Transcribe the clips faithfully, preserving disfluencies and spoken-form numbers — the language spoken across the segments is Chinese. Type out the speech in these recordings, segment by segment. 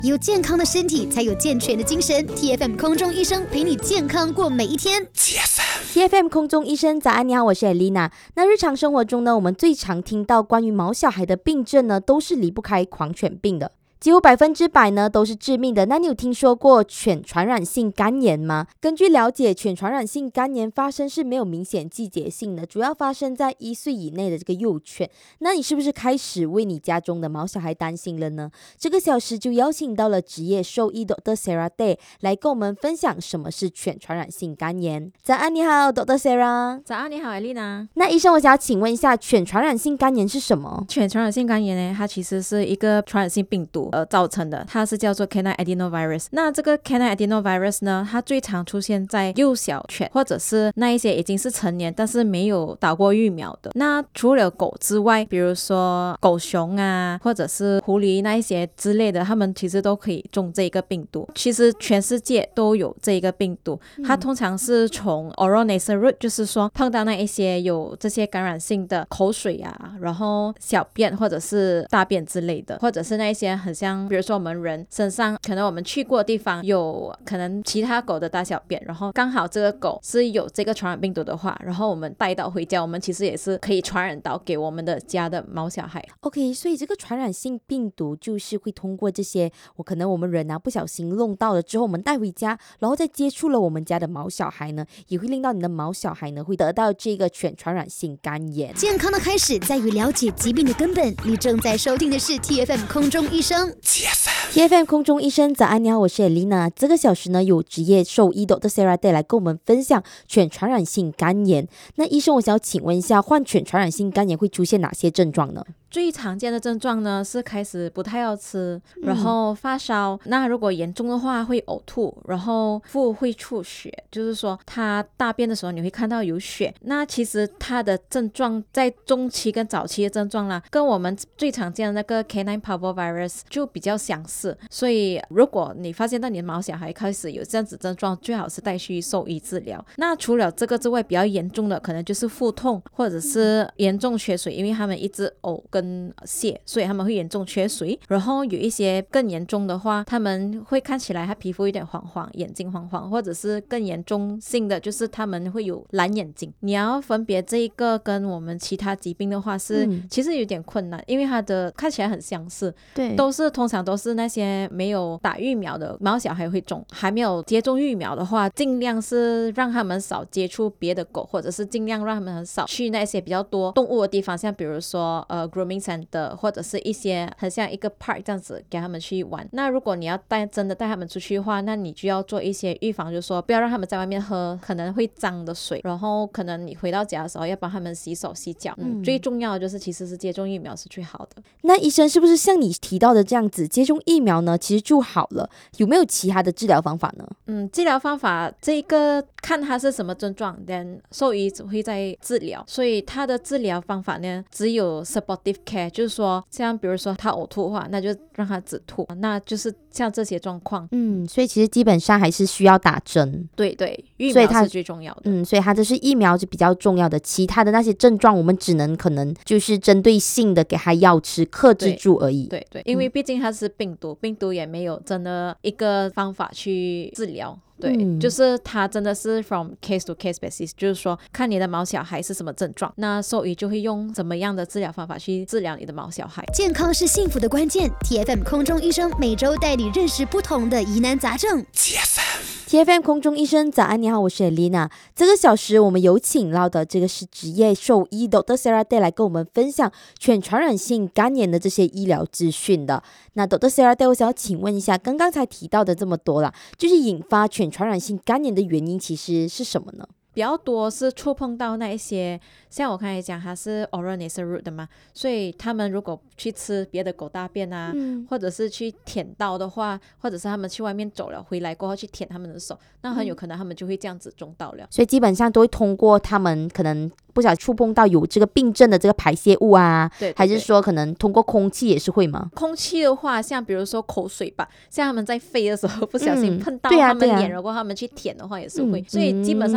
有健康的身体才有健全的精神。 T F M 空中医生陪你健康过每一天。 T F M 空中医生早安，你好，我是 Elena。 那日常生活中呢，我们最常听到关于毛小孩的病症呢，都是离不开狂犬病的，几乎百分之百呢都是致命的。那你有听说过犬传染性肝炎吗？根据了解，犬传染性肝炎发生是没有明显季节性的，主要发生在一岁以内的这个幼犬。那你是不是开始为你家中的毛小孩担心了呢？这个小时就邀请到了职业兽医 Doctor Sarah Day 来跟我们分享什么是犬传染性肝炎。早安，你好 Doctor Sarah。 早安，你好 Elena。 那医生，我想要请问一下，犬传染性肝炎是什么？ 犬传染性肝炎呢，它其实是一个传染性病毒而造成的，它是叫做 Canine Adenovirus。 那这个 Canine Adenovirus 呢，它最常出现在幼小犬，或者是那一些已经是成年但是没有打过疫苗的。那除了狗之外，比如说狗熊啊，或者是狐狸那一些之类的，它们其实都可以中这个病毒。其实全世界都有这个病毒，它通常是从 oral nasal route， 就是说碰到那一些有这些感染性的口水啊，然后小便或者是大便之类的，或者是那一些很像比如说我们人身上可能我们去过的地方有可能其他狗的大小便，然后刚好这个狗是有这个传染病毒的话，然后我们带到回家，我们其实也是可以传染到给我们的家的毛小孩。 OK， 所以这个传染性病毒就是会通过这些我可能我们人啊不小心弄到了之后，我们带回家，然后再接触了我们家的毛小孩呢，也会令到你的毛小孩呢会得到这个犬传染性肝炎。 健康的开始在于了解疾病的根本。你正在收听的是 T F M 空中医生。 T F M 空中医生早安，你好，我是 Elena。 这个小时呢，有职业兽医 Doctor Sarah Day 来跟我们分享犬传染性肝炎。那医生，我想要请问一下，患犬传染性肝炎会出现哪些症状呢？ 最常见的症状呢是开始不太要吃，然后发烧、嗯、那如果严重的话会呕吐，然后腹会出血，就是说他大便的时候你会看到有血。那其实他的症状在中期跟早期的症状啦，跟我们最常见的那个 Canine Parvovirus 就比较相似。所以如果你发现到你的毛小孩开始有这样子症状，最好是带去兽医治疗。那除了这个之外，比较严重的可能就是腹痛，或者是严重缺水，因为他们一直呕跟跟泻，所以他们会严重缺水。然后有一些更严重的话，他们会看起来他皮肤有点黄黄，眼睛黄黄，或者是更严重性的就是他们会有蓝眼睛。你要分别这一个跟我们其他疾病的话是、嗯、其实有点困难，因为它的看起来很相似， 对， 都是通常都是那些没有打疫苗的毛小孩会中。还没有接种疫苗的话，尽量是让他们少接触别的狗，或者是尽量让他们很少去那些比较多动物的地方，像比如说呃 grooming center 或者是一些很像一个 park 这样子给他们去玩。那如果你要带真的带他们出去的话，那你就要做一些预防，就是说不要让他们在外面喝可能会脏的水，然后可能你回到家的时候要帮他们洗手洗脚、嗯、最重要的就是其实是接种疫苗是最好的。 那医生，是不是像你提到的这样子接种疫苗呢其实就好了？有没有其他的治疗方法呢？ 嗯，治疗方法这个看他是什么症状， then 兽医会在治疗，所以他的治疗方法呢只有 supportive care， 就是说像比如说他呕吐的话，那就让他止吐，那就是像这些状况。 嗯，所以其实基本上还是需要打针。 对对，疫苗是最重要的。 嗯，所以它就是疫苗是比较重要的，其他的那些症状我们只能可能就是针对性的给他药吃克制住而已。 对 对, 对，因为毕竟它是病毒、嗯、病毒也没有真的一个方法去治疗。对、嗯，就是它真的是 from case to case basis， 就是说看你的毛小孩是什么症状，那兽医就会用怎么样的治疗方法去治疗你的毛小孩。 健康是幸福的关键， T F M 空中医生每周带你认识不同的疑难杂症。 T F M T F M 空中医生早安，你好，我是 Elena。 这个小时我们有请到的这个是职业兽医 Doctor Sarah Day 来跟我们分享犬传染性肝炎的这些医疗资讯的。那 Doctor Sarah Day， 我想要请问一下，刚刚才提到的这么多啦，就是引发犬传染性肝炎的原因其实是什么呢？ 比较多是触碰到那一些，像我刚才讲它是 oral nasal route 的嘛，所以他们如果去吃别的狗大便啊、嗯、或者是去舔到的话，或者是他们去外面走了回来过后去舔他们的手，那很有可能他们就会这样子中到了、嗯、 所以基本上都会通过他们可能不小心触碰到有这个病症的这个排泄物啊， 对对对， 还是说可能通过空气也是会吗？ 空气的话像比如说口水吧，像他们在飞的时候不小心碰到他们脸、嗯啊啊、然后他们去舔的话也是会、嗯、所以基本上其实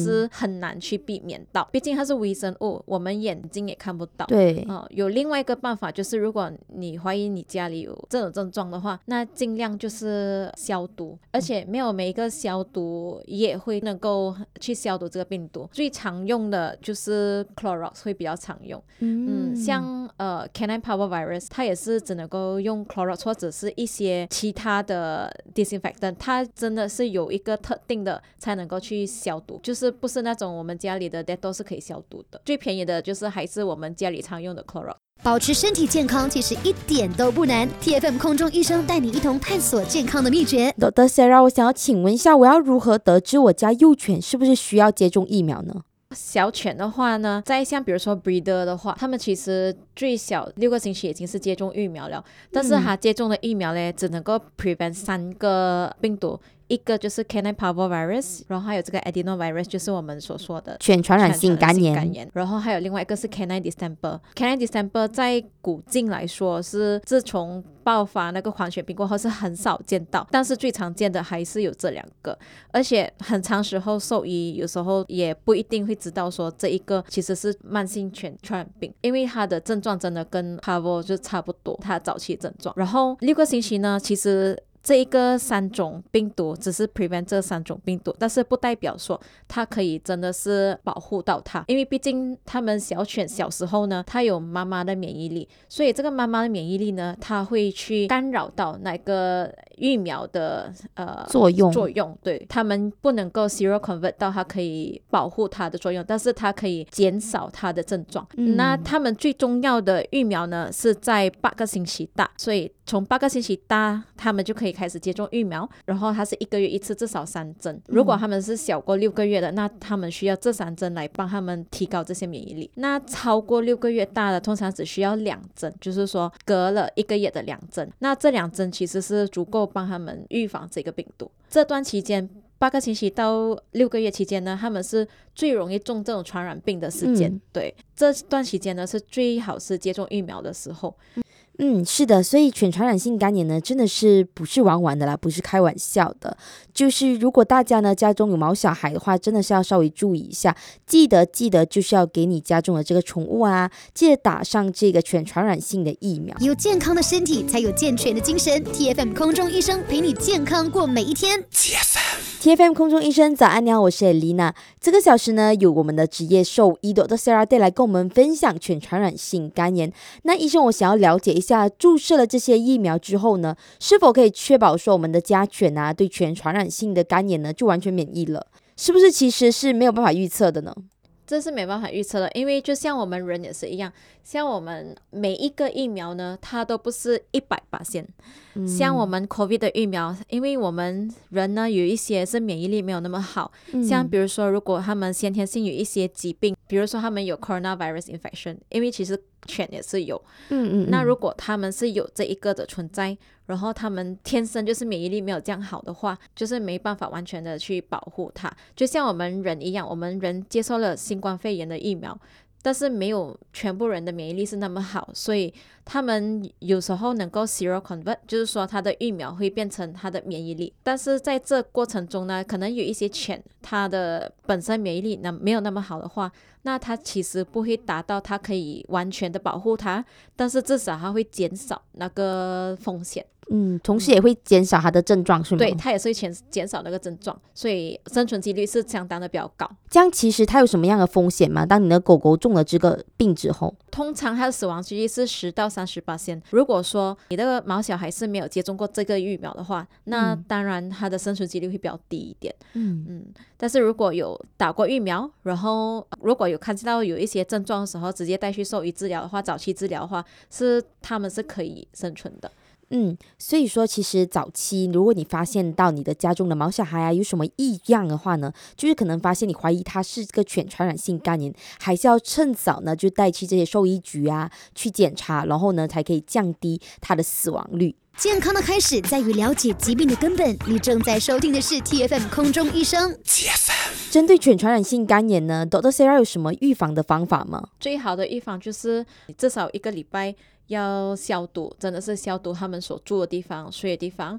是很难去避免到，毕竟它是微生物，我们眼睛也看不到。 对、 呃、有另外一个办法，就是如果你怀疑你家里有这种症状的话，那尽量就是消毒，而且没有每一个消毒也会能够去消毒这个病毒，最常用的就是 Clorox 会比较常用。嗯, 嗯像呃 Canine Parvovirus 它也是只能够用 Clorox 或者是一些其他的 disinfectant， 它真的是有一个特定的才能够去消毒，就是不是那种我们家里的 Dettol 是可以消毒的，最便宜的就是还是我们家里常用的 Clorox。 保持身体健康其实一点都不难， T F M 空中医生带你一同探索健康的秘诀。 Doctor Sarah， 我想要请问一下，我要如何得知我家幼犬是不是需要接种疫苗呢？ 小犬的话呢，在像比如说 breeder 的话，他们其实最小六个星期已经是接种疫苗了，但是他接种的疫苗呢，只能够 prevent 三个病毒，一个就是 Canine Parvovirus， 然后还有这个 Adenovirus， 就是我们所说的犬传染性肝炎， 然后还有另外一个是 Canine Distemper。Canine Distemper 在古今来说是自从爆发那个狂犬病过后是很少见到，但是最常见的还是有这两个，而且很长时候兽医有时候也不一定会知道说这一个其实是慢性犬传染病，因为它的症状真的跟 Parvo 就差不多，它早期症状。然后六个星期呢，其实这一个三种病毒只是 prevent 这三种病毒，但是不代表说它可以真的是保护到它，因为毕竟他们小犬小时候呢，它有妈妈的免疫力，所以这个妈妈的免疫力呢，它会去干扰到那个疫苗的呃作用作用，对，他们不能够 zero convert 到它可以保护它的作用，但是它可以减少它的症状。嗯、那他们最重要的疫苗呢，是在八个星期大，所以从八个星期大，他们就可以开始接种疫苗，然后它是一个月一次，至少三针。如果他们是小过六个月的，那他们需要这三针来帮他们提高这些免疫力。那超过六个月大的，通常只需要两针，就是说隔了一个月的两针。那这两针其实是足够帮他们预防这个病毒。这段期间，八个星期到六个月期间呢，他们是最容易中这种传染病的时间。嗯、对，这段期间呢是最好是接种疫苗的时候。 嗯，是的，所以犬传染性肝炎呢，真的是不是玩玩的啦，不是开玩笑的。就是如果大家呢家中有毛小孩的话，真的是要稍微注意一下，记得记得就是要给你家中的这个宠物啊，记得打上这个犬传染性的疫苗。 有健康的身体，才有健全的精神。T F M 空中医生陪你健康过每一天。 T F M，T F M 空中医生早安，你好，我是 Elena。这个小时呢，有我们的职业兽医 Doctor Sarah Day 来跟我们分享犬传染性肝炎。那医生，我想要了解一下，注射了这些疫苗之后呢，是否可以确保说我们的家犬啊，对犬传染性的肝炎呢就完全免疫了？是不是其实是没有办法预测的呢？ 这是没办法预测的，因为就像我们人也是一样，像我们每一个疫苗呢，它都不是一百巴仙。像我们 COVID 的疫苗，因为我们人呢有一些是免疫力没有那么好，嗯、像比如说如果他们先天性有一些疾病，比如说他们有 coronavirus infection， 因为其实犬也是有，嗯嗯嗯那如果他们是有这一个的存在，然后他们天生就是免疫力没有这样好的话，就是没办法完全的去保护它，就像我们人一样，我们人接受了新冠肺炎的疫苗，但是没有全部人的免疫力是那么好，所以他们有时候能够 zero convert， 就是说他的疫苗会变成他的免疫力，但是在这过程中呢，可能有一些犬它的本身免疫力那没有那么好的话，那它其实不会达到它可以完全的保护它，但是至少它会减少那个风险。 嗯，同时也会减少它的症状，是吗？ 对，它也是会减减少那个症状，所以生存几率是相当的比较高。 这样其实它有什么样的风险吗？当你的狗狗中了这个病之后， 通常它的死亡几率是十到三十巴仙。如果说你的毛小孩是没有接种过这个疫苗的话，那当然它的生存几率会比较低一点。嗯嗯，但是如果有打过疫苗，然后如果有看到有一些症状的时候，直接带去兽医治疗的话，早期治疗的话，是他们是可以生存的。 嗯，所以说其实早期如果你发现到你的家中的毛小孩啊有什么异样的话呢，就是可能发现你怀疑它是这个犬传染性肝炎，还是要趁早呢就带去这些兽医局啊去检查，然后呢才可以降低它的死亡率。 健康的开始在于了解疾病的根本。你正在收听的是 T F M 空中医生。 T F M 针对犬传染性肝炎呢 Doctor Sarah 有什么预防的方法吗？ 最好的预防就是你至少一个礼拜要消毒，真的是消毒他们所住的地方、睡的地方，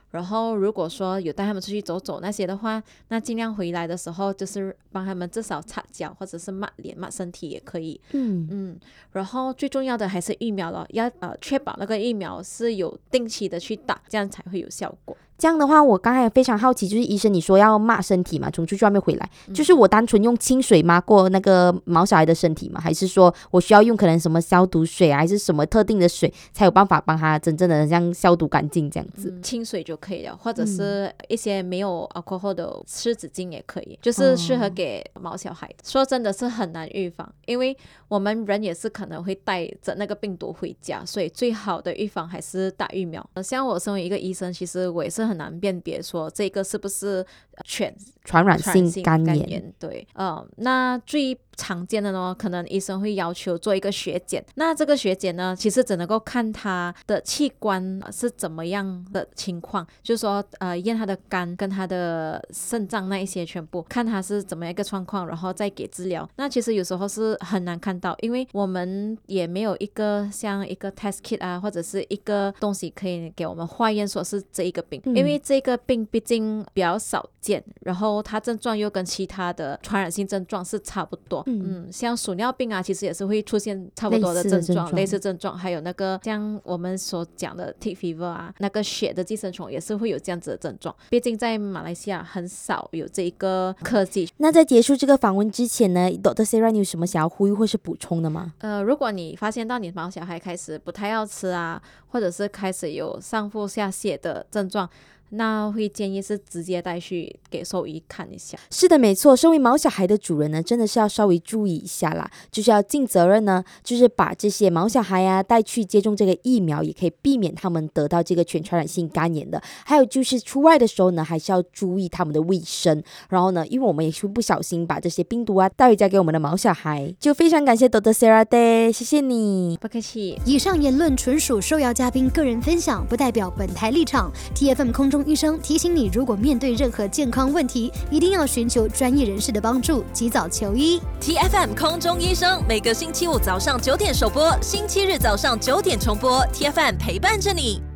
然后如果说有带他们出去走走那些的话，那尽量回来的时候就是帮他们至少擦脚或者是抹脸抹身体也可以。 嗯嗯，然后最重要的还是疫苗了，要呃确保那个疫苗是有定期的去打，这样才会有效果。 这样的话，我刚才非常好奇，就是医生你说要抹身体嘛，从出去外面回来，嗯、就是我单纯用清水抹过那个毛小孩的身体吗？还是说我需要用可能什么消毒水啊，还是什么特定的水才有办法帮他真正的这样消毒干净这样子？ 嗯、清水就可以了，或者是一些没有 alcohol 的湿纸巾也可以，就是适合给毛小孩的。哦、说真的是很难预防，因为我们人也是可能会带着那个病毒回家，所以最好的预防还是打疫苗。像我身为一个医生，其实我也是很难辨别说这个是不是犬传染性肝炎。 肝炎对，呃，那最常见的呢，可能医生会要求做一个血检。那这个血检呢，其实只能够看他的器官是怎么样的情况，就是说，呃，验他的肝跟他的肾脏那一些全部，看他是怎么样一个状况，然后再给治疗。那其实有时候是很难看到，因为我们也没有一个像一个 test kit 啊，或者是一个东西可以给我们化验说是这一个病，嗯、因为这个病毕竟比较少见，然后它症状又跟其他的传染性症状是差不多。嗯，像鼠尿病啊，其实也是会出现差不多的症状，类似症状，还有那个像我们所讲的 tick fever 啊，那个血的寄生虫也是会有这样子的症状。毕竟在马来西亚很少有这一个科技。 那在结束这个访问之前呢 ，Doctor Sarah 你有什么想要呼吁或是补充的吗？ 呃，如果你发现到你毛小孩开始不太要吃啊，或者是开始有上腹下泻的症状，那会建议是直接带去给兽医看一下。 是的，没错，身为毛小孩的主人呢，真的是要稍微注意一下啦，就是要尽责任呢，就是把这些毛小孩啊带去接种这个疫苗，也可以避免他们得到这个犬传染性肝炎的。还有就是出外的时候呢，还是要注意他们的卫生。然后呢，因为我们也是不小心把这些病毒啊带回家给我们的毛小孩，就非常感谢 Doctor Sarah Day， 谢谢你。 不客气。 以上言论纯属受邀嘉宾个人分享，不代表本台立场。T F M 空中医生提醒你，如果面对任何健康问题，一定要寻求专业人士的帮助，及早求医。 T F M 空中医生每个星期五早上九点首播，星期日早上九点重播。T F M 陪伴着你。